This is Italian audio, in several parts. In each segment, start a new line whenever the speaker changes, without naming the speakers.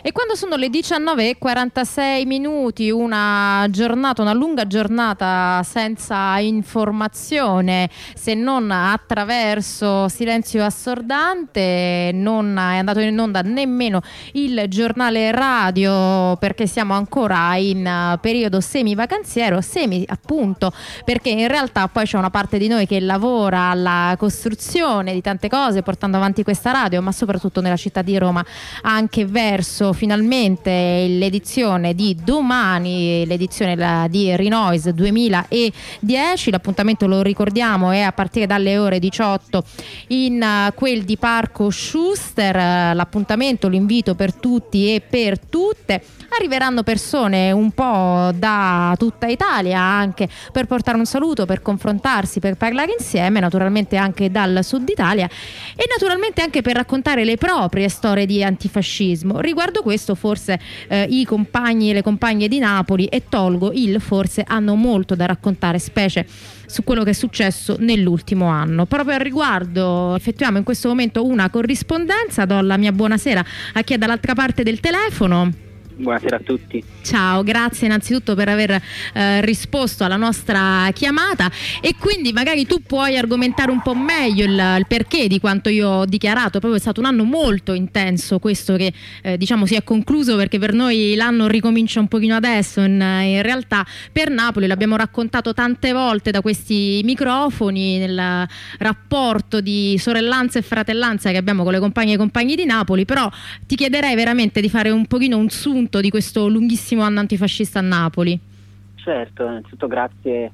E quando sono le 19:46, una lunga giornata senza informazione, se non attraverso silenzio assordante, non è andato in onda nemmeno il giornale radio, perché siamo ancora in periodo semi-vacanziero, appunto, perché in realtà poi c'è una parte di noi che lavora alla costruzione di tante cose, portando avanti questa radio, ma soprattutto nella città di Roma, anche verso finalmente l'edizione di domani, l'edizione di Rinoise 2010. L'appuntamento, lo ricordiamo, è a partire dalle ore 18 in quel di Parco Schuster. L'appuntamento, l'invito per tutti e per tutte. Arriveranno persone un po' da tutta Italia, anche per portare un saluto, per confrontarsi, per parlare insieme, naturalmente anche dal sud Italia, e naturalmente anche per raccontare le proprie storie di antifascismo. Riguardo questo forse i compagni e le compagne di Napoli, e tolgo il forse, hanno molto da raccontare, specie su quello che è successo nell'ultimo anno. Proprio al riguardo effettuiamo in questo momento una corrispondenza. Do la mia buonasera a chi è dall'altra parte del telefono.
Buonasera a tutti.
Ciao, grazie innanzitutto per aver risposto alla nostra chiamata, e quindi magari tu puoi argomentare un po' meglio il perché di quanto io ho dichiarato. Proprio è stato un anno molto intenso questo, che diciamo si è concluso, perché per noi l'anno ricomincia un pochino adesso, in realtà per Napoli l'abbiamo raccontato tante volte da questi microfoni, nel rapporto di sorellanza e fratellanza che abbiamo con le compagne e compagni di Napoli. Però ti chiederei veramente di fare un pochino un sunto di questo lunghissimo anno antifascista a Napoli.
Certo, innanzitutto grazie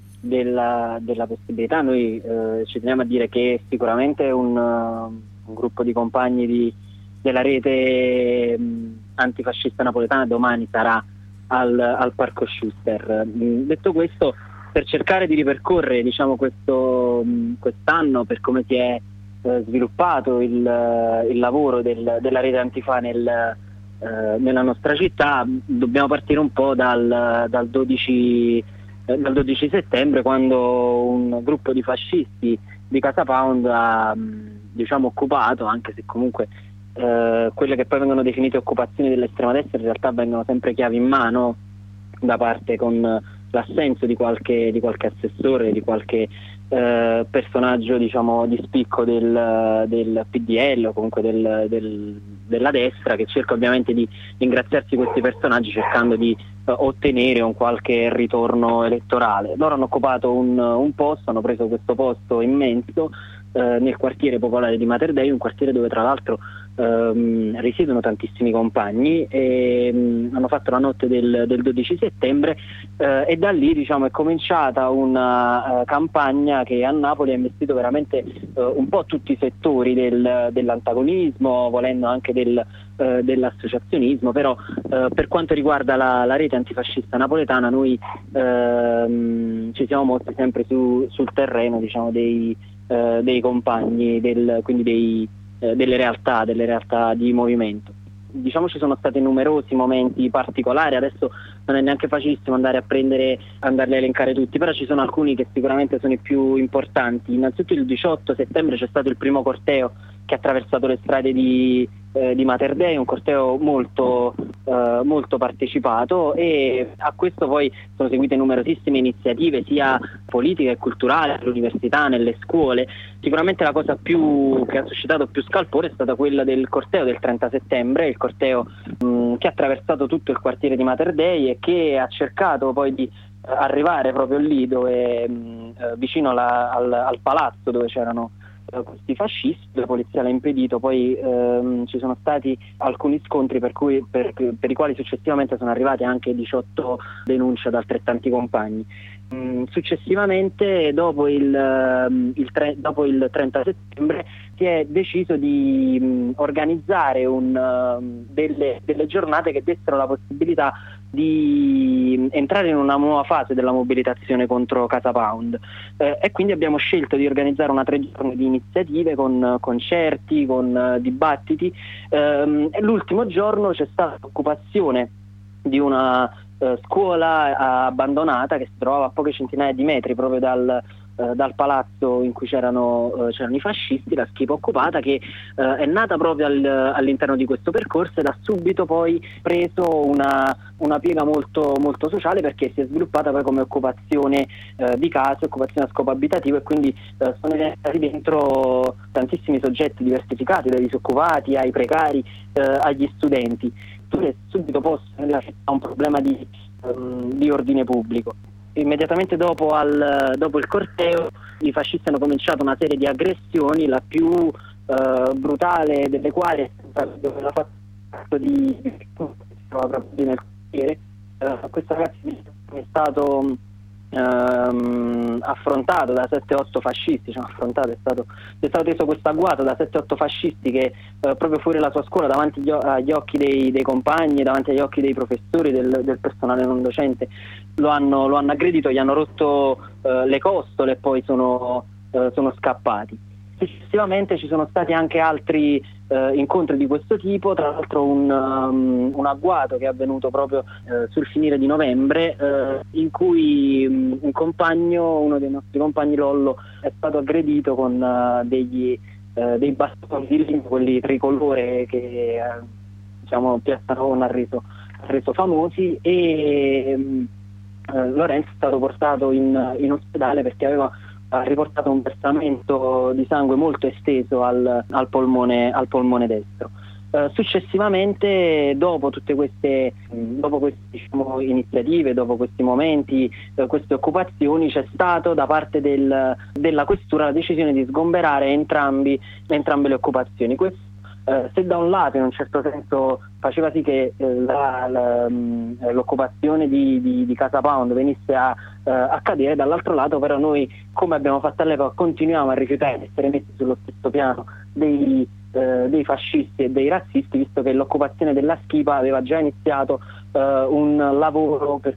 della possibilità. Noi ci teniamo a dire che sicuramente un gruppo di compagni della rete antifascista napoletana domani sarà al Parco Schuster. Detto questo, per cercare di ripercorrere, diciamo, quest'anno, per come si è sviluppato il lavoro della rete Antifa nella nostra città, dobbiamo partire un po' dal 12 settembre, quando un gruppo di fascisti di Casa Pound ha occupato, anche se comunque quelle che poi vengono definite occupazioni dell'estrema destra in realtà vengono sempre chiavi in mano, da parte con l'assenso di qualche assessore, di qualche personaggio, diciamo, di spicco del PDL o comunque della destra, che cerca ovviamente di ingraziarsi questi personaggi cercando di ottenere un qualche ritorno elettorale. Loro hanno occupato un posto, hanno preso questo posto immenso nel quartiere popolare di Mater Dei, un quartiere dove tra l'altro risiedono tantissimi compagni, e hanno fatto la notte del 12 settembre e da lì, diciamo, è cominciata una campagna che a Napoli ha investito veramente un po' tutti i settori dell'antagonismo, volendo anche dell'associazionismo. Però per quanto riguarda la rete antifascista napoletana, noi ci siamo mossi sempre sul terreno, diciamo, dei compagni, quindi delle realtà di movimento. Diciamo, ci sono stati numerosi momenti particolari, adesso non è neanche facilissimo andarli a elencare tutti, però ci sono alcuni che sicuramente sono i più importanti. Innanzitutto il 18 settembre c'è stato il primo corteo che ha attraversato le strade di Mater Dei, un corteo molto partecipato, e a questo poi sono seguite numerosissime iniziative sia politiche e culturali, all'università, nelle scuole. Sicuramente la cosa che ha suscitato più scalpore è stata quella del corteo del 30 settembre, il corteo che ha attraversato tutto il quartiere di Mater Dei e che ha cercato poi di arrivare proprio lì dove vicino al palazzo dove c'erano questi fascisti. La polizia l'ha impedito, poi ci sono stati alcuni scontri per i quali successivamente sono arrivate anche 18 denunce da altrettanti compagni. Successivamente, dopo il 30 settembre, si è deciso di organizzare delle giornate che dessero la possibilità di entrare in una nuova fase della mobilitazione contro Casa Pound, e quindi abbiamo scelto di organizzare una 3 giorni di iniziative con concerti, con dibattiti. L'ultimo giorno c'è stata l'occupazione di una scuola abbandonata che si trovava a poche centinaia di metri proprio dal palazzo in cui c'erano i fascisti, la Schipa Occupata, che è nata proprio all'interno di questo percorso ed ha subito poi preso una piega molto, molto sociale, perché si è sviluppata poi come occupazione di case, occupazione a scopo abitativo, e quindi sono entrati dentro tantissimi soggetti diversificati, dai disoccupati ai precari, agli studenti. È subito posto nella città un problema di ordine pubblico. Immediatamente dopo il corteo i fascisti hanno cominciato una serie di aggressioni, la più brutale delle quali è stata la fatto di nel quartiere. Questo ragazzo è stato affrontato da 7-8 fascisti, è stato teso questo agguato da 7-8 fascisti che proprio fuori dalla sua scuola, davanti agli occhi dei compagni, davanti agli occhi dei professori, del personale non docente, lo hanno aggredito, gli hanno rotto le costole e poi sono scappati. Successivamente ci sono stati anche altri incontri di questo tipo, tra l'altro un agguato che è avvenuto proprio sul finire di novembre, in cui un compagno, uno dei nostri compagni, Lollo, è stato aggredito con dei bastoni di legno, quelli tricolore che Piazza Navona ha reso famosi, e Lorenzo è stato portato in ospedale perché ha riportato un versamento di sangue molto esteso al polmone destro. Successivamente, dopo queste iniziative, dopo questi momenti, queste occupazioni, c'è stato da parte della questura la decisione di sgomberare entrambe le occupazioni. Questo, se da un lato in un certo senso faceva sì che l'occupazione di Casa Pound venisse a cadere, dall'altro lato però noi, come abbiamo fatto all'epoca, continuiamo a rifiutare di essere messi sullo stesso piano dei fascisti e dei razzisti, visto che l'occupazione della Schipa aveva già iniziato un lavoro per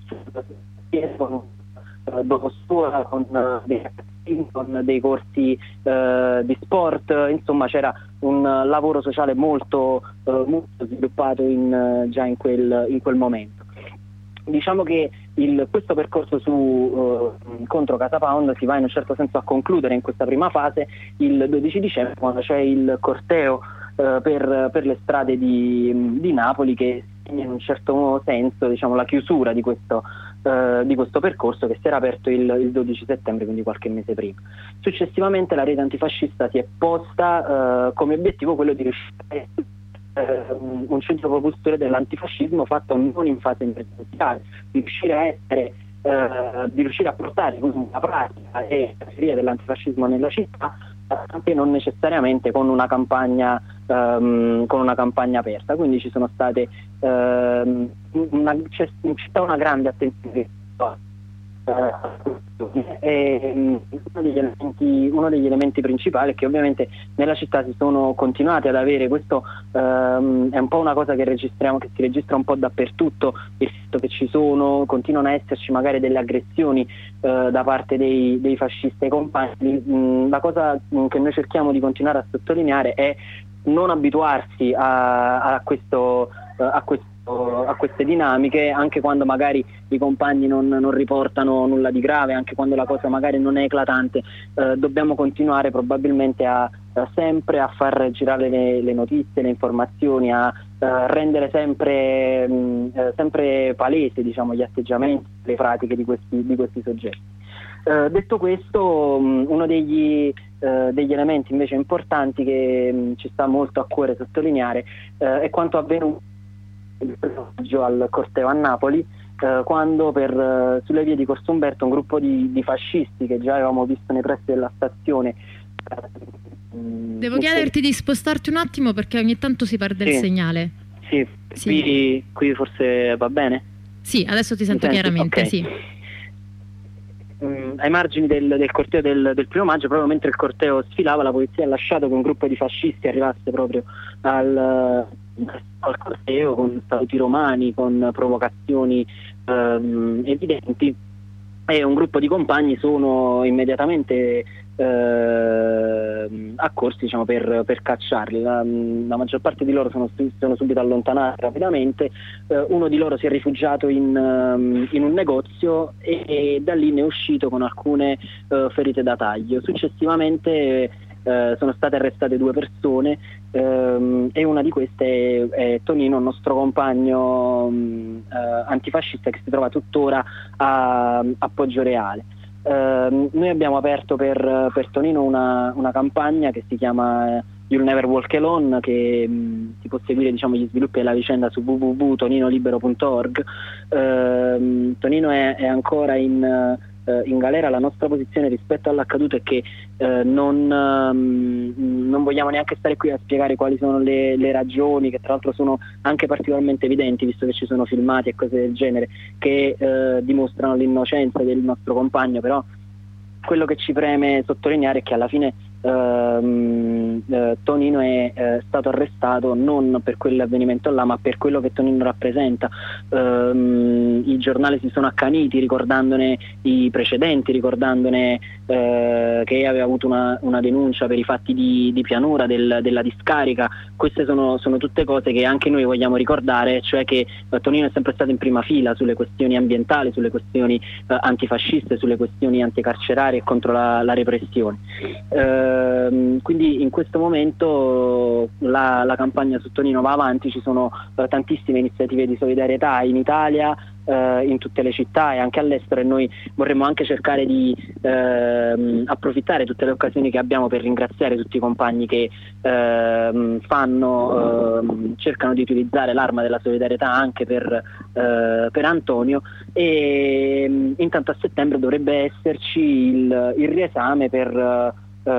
dopo scuola, con dei corsi di sport, insomma c'era un lavoro sociale molto sviluppato già in quel momento. Diciamo che questo percorso contro Casa Pound si va in un certo senso a concludere in questa prima fase il 12 dicembre, quando c'è il corteo per le strade di Napoli, che in un certo senso, la chiusura di questo percorso, che si era aperto il 12 settembre, quindi qualche mese prima. Successivamente la rete antifascista si è posta come obiettivo quello di riuscire un centro propulsore dell'antifascismo fatto non in fase emergenziale, di riuscire a portare una pratica e la teoria dell'antifascismo nella città, anche non necessariamente con una campagna aperta. Quindi ci sono state c'è in città una grande attenzione. Uno degli elementi principali è che ovviamente nella città si sono continuati ad avere, questo è un po' una cosa che si registra un po' dappertutto, il fatto che continuano a esserci magari delle aggressioni da parte dei fascisti ai compagni. La cosa che noi cerchiamo di continuare a sottolineare è non abituarsi a queste dinamiche, anche quando magari i compagni non riportano nulla di grave, anche quando la cosa magari non è eclatante. Dobbiamo continuare probabilmente sempre a far girare le notizie, le informazioni, a rendere sempre palese, gli atteggiamenti, le pratiche di questi soggetti. Detto questo, uno degli elementi invece importanti che ci sta molto a cuore sottolineare è quanto avvenuto il passaggio al corteo a Napoli, quando sulle vie di Corso Umberto un gruppo di fascisti che già avevamo visto nei pressi della stazione.
Devo chiederti di spostarti un attimo perché ogni tanto si perde il segnale.
Sì. Qui forse va bene?
Sì, adesso ti sento chiaramente. Okay. Sì.
Ai margini del corteo del 1° maggio, proprio mentre il corteo sfilava, la polizia ha lasciato che un gruppo di fascisti arrivasse proprio al corteo con saluti romani, con provocazioni evidenti, e un gruppo di compagni sono immediatamente accorsi, diciamo, per cacciarli. La maggior parte di loro sono subito allontanati rapidamente. Uno di loro si è rifugiato in un negozio e da lì ne è uscito con alcune ferite da taglio. Successivamente sono state arrestate 2 persone e una di queste è Tonino, un nostro compagno antifascista che si trova tuttora a Poggioreale. Noi abbiamo aperto per Tonino una campagna che si chiama You'll Never Walk Alone, che si può seguire, diciamo, gli sviluppi della vicenda su www.toninolibero.org. Tonino è ancora in galera. La nostra posizione rispetto all'accaduto è che non vogliamo neanche stare qui a spiegare quali sono le ragioni, che tra l'altro sono anche particolarmente evidenti, visto che ci sono filmati e cose del genere che dimostrano l'innocenza del nostro compagno. Però quello che ci preme sottolineare è che alla fine Tonino è stato arrestato non per quell'avvenimento là, ma per quello che Tonino rappresenta. I giornali si sono accaniti ricordandone i precedenti, ricordandone che aveva avuto una denuncia per i fatti di Pianura, della discarica. Queste sono tutte cose che anche noi vogliamo ricordare, cioè che Tonino è sempre stato in prima fila sulle questioni ambientali, sulle questioni antifasciste, sulle questioni anticarcerarie e contro la repressione. Quindi in questo momento la campagna su Tonino va avanti. Ci sono tantissime iniziative di solidarietà in Italia, in tutte le città e anche all'estero, e noi vorremmo anche cercare di approfittare tutte le occasioni che abbiamo per ringraziare tutti i compagni che cercano di utilizzare l'arma della solidarietà anche per Antonio. E intanto a settembre dovrebbe esserci il riesame per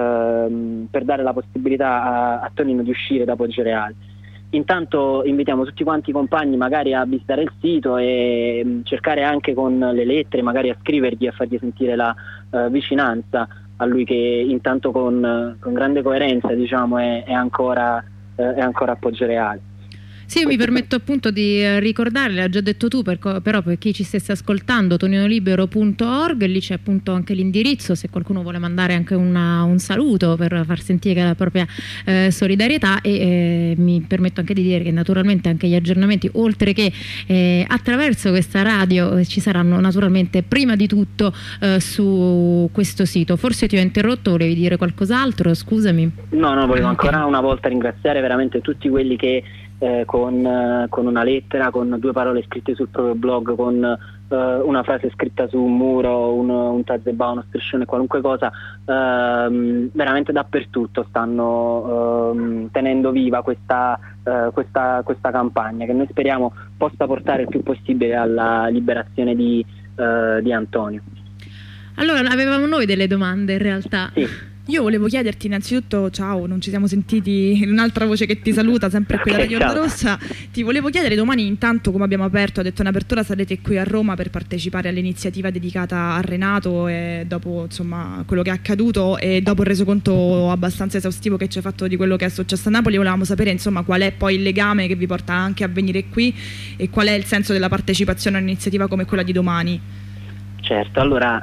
dare la possibilità a Tonino di uscire da Poggioreale. Intanto invitiamo tutti quanti i compagni magari a visitare il sito e cercare anche con le lettere, magari a scrivergli, a fargli sentire la vicinanza a lui, che intanto con grande coerenza, diciamo, è ancora a Poggioreale.
Sì, io mi permetto appunto di ricordare, l'hai già detto tu, però per chi ci stesse ascoltando, toninolibero.org, lì c'è appunto anche l'indirizzo se qualcuno vuole mandare anche un saluto per far sentire la propria solidarietà, e mi permetto anche di dire che naturalmente anche gli aggiornamenti, oltre che attraverso questa radio, ci saranno naturalmente prima di tutto su questo sito. Forse ti ho interrotto, volevi dire qualcos'altro? Scusami.
No, volevo ancora una volta ringraziare veramente tutti quelli che con una lettera, con 2 parole scritte sul proprio blog, con una frase scritta su un muro, un tazebà, uno striscione, qualunque cosa, veramente dappertutto stanno tenendo viva questa campagna, che noi speriamo possa portare il più possibile alla liberazione di Antonio.
Allora, avevamo noi delle domande in realtà.
Sì.
Io volevo chiederti innanzitutto, ciao, non ci siamo sentiti, un'altra voce che ti saluta, sempre qui da Radio Onda Rossa. Ti volevo chiedere, domani intanto, come abbiamo aperto, ha detto in apertura, sarete qui a Roma per partecipare all'iniziativa dedicata a Renato, e dopo, insomma, quello che è accaduto e dopo il resoconto abbastanza esaustivo che ci hai fatto di quello che è successo a Napoli, volevamo sapere, insomma, qual è poi il legame che vi porta anche a venire qui e qual è il senso della partecipazione a un'iniziativa come quella di domani.
Certo, allora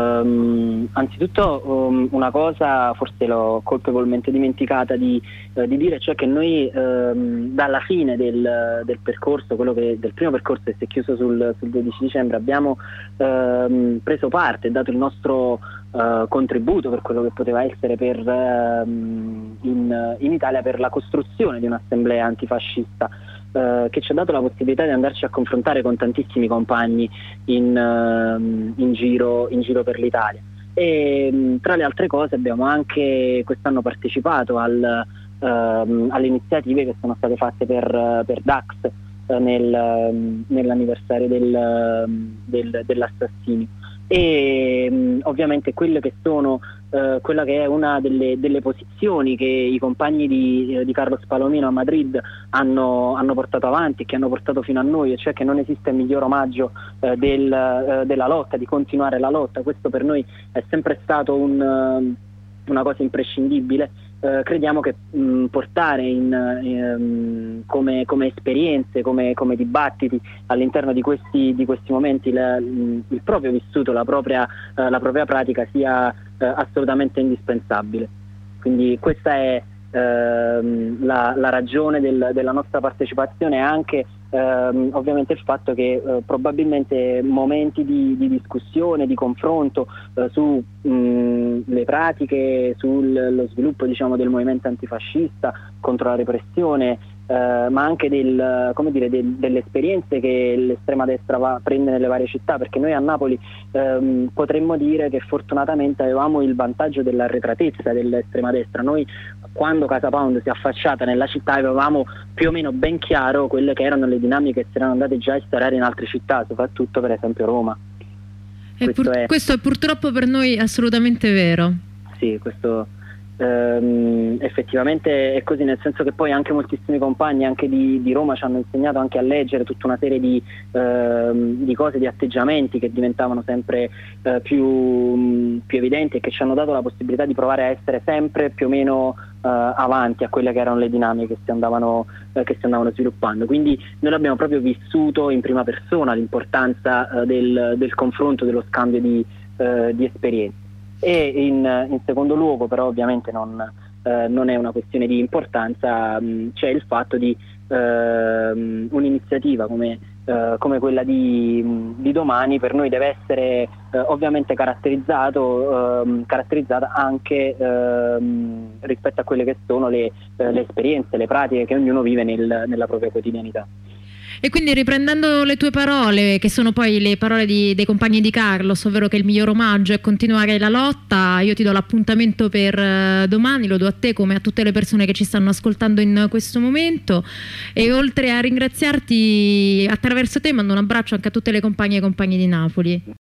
anzitutto una cosa forse l'ho colpevolmente dimenticata di dire, cioè che noi dalla fine del percorso, del primo percorso che si è chiuso sul 12 dicembre, abbiamo preso parte e dato il nostro contributo per quello che poteva essere in Italia per la costruzione di un'assemblea antifascista, che ci ha dato la possibilità di andarci a confrontare con tantissimi compagni in giro per l'Italia. E tra le altre cose abbiamo anche quest'anno partecipato alle iniziative che sono state fatte per Dax nell'anniversario dell'assassinio, e ovviamente quella che è una delle posizioni che i compagni di Carlos Palomino a Madrid hanno portato avanti e che hanno portato fino a noi, e cioè che non esiste miglior omaggio della lotta, di continuare la lotta. Questo per noi è sempre stato una cosa imprescindibile, crediamo che portare come esperienze, come dibattiti all'interno di questi momenti il proprio vissuto, la propria pratica sia assolutamente indispensabile. Quindi questa è la ragione della nostra partecipazione, anche ovviamente il fatto che probabilmente momenti di discussione, di confronto su le pratiche, sullo sviluppo, diciamo, del movimento antifascista contro la repressione, ma anche delle esperienze che l'estrema destra prende nelle varie città, perché noi a Napoli potremmo dire che fortunatamente avevamo il vantaggio dell'arretratezza dell'estrema destra. Noi, quando Casa Pound si è affacciata nella città, avevamo più o meno ben chiaro quelle che erano le dinamiche che si erano andate già a instaurare in altre città, soprattutto per esempio Roma.
Questo è purtroppo per noi assolutamente vero.
Sì, questo effettivamente è così, nel senso che poi anche moltissimi compagni anche di Roma ci hanno insegnato anche a leggere tutta una serie di cose, di atteggiamenti che diventavano sempre più evidenti e che ci hanno dato la possibilità di provare a essere sempre più o meno avanti a quelle che erano le dinamiche che si andavano sviluppando. Quindi noi l'abbiamo proprio vissuto in prima persona, l'importanza del confronto, dello scambio di esperienze. E in secondo luogo, però ovviamente non è una questione di importanza, c'è il fatto di un'iniziativa come quella di domani per noi deve essere ovviamente caratterizzata anche rispetto a quelle che sono le esperienze, le pratiche che ognuno vive nella propria quotidianità.
E quindi, riprendendo le tue parole, che sono poi le parole dei compagni di Carlos, ovvero che il miglior omaggio è continuare la lotta, io ti do l'appuntamento per domani, lo do a te come a tutte le persone che ci stanno ascoltando in questo momento, e oltre a ringraziarti attraverso te mando un abbraccio anche a tutte le compagne e compagni di Napoli.